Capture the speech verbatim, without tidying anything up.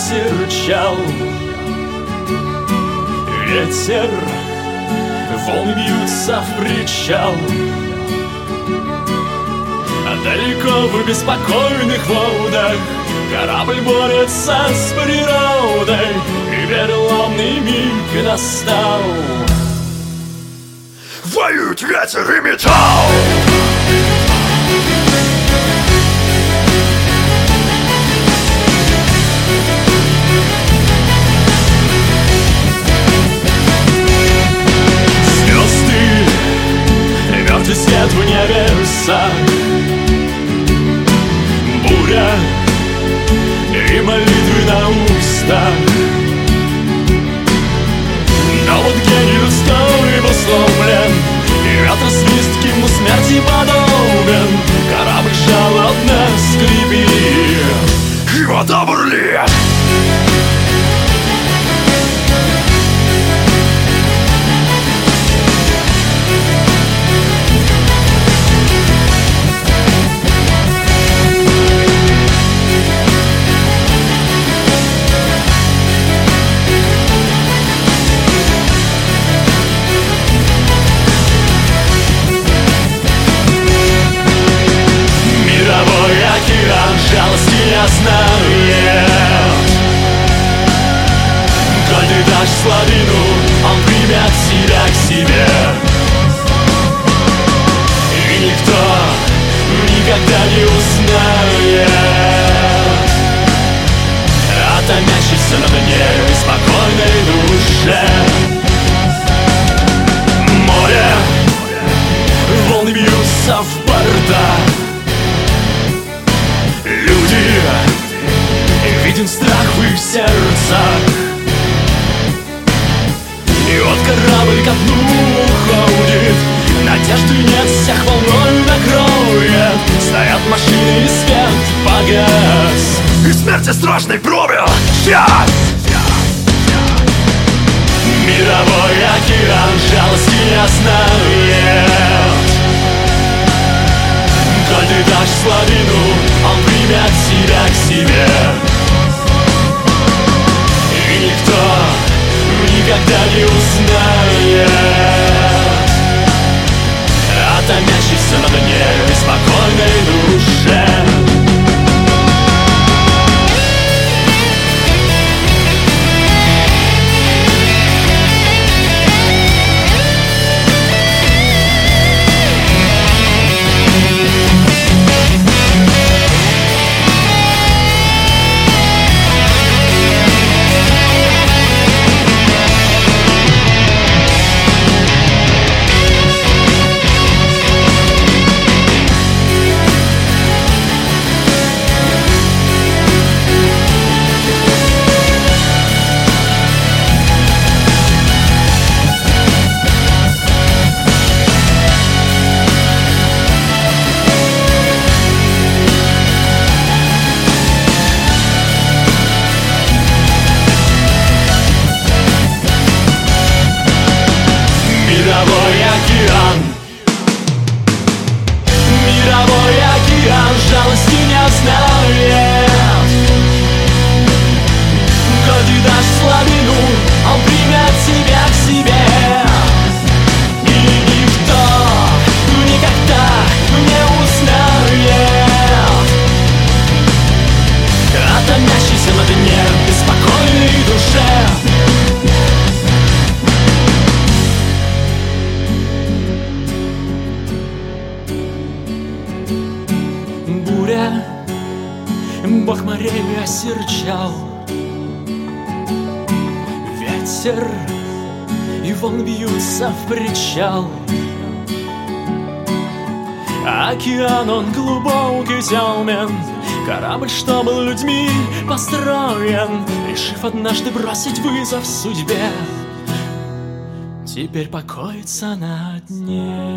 осерчал. Ветер, волны бьются в причал, а далеко в беспокойных водах корабль борется с природой, и переломный миг настал. Воюют ветер и металл. Мертвый свет в небесах, буря и молитвы на устах. Но вот гений людской был сломлен, и ветер свист ему смерти подобен. Корабль жалобно скрипит, и вода бурлит. Жалости не знает. Коль ты дашь слабину, он примет себя к себе. И никто никогда не узнает о томящейся на дне беспокойной душе. Море, волны бьются в борта. Виден страх в их сердцах. И вот корабль ко дну уходит, надежды нет, всех волной накроет. Стоят машины и свет погас, и смерти страшной пробил час. Мировой океан жалости не знает. Коль ты дашь слабину, он примет себя к себе. И никто никогда не узнает о томящейся на дне беспокойной душе. Жалости не знает. Коль ты дашь слабину, он примет тебя к себе. И никто никогда не узнает о томящейся на дне беспокойной душе. Бог морей осерчал. Ветер и волны бьются в причал. Океан он глубокий, темен. Корабль, что был людьми построен, решив однажды бросить вызов судьбе, теперь покоится на дне.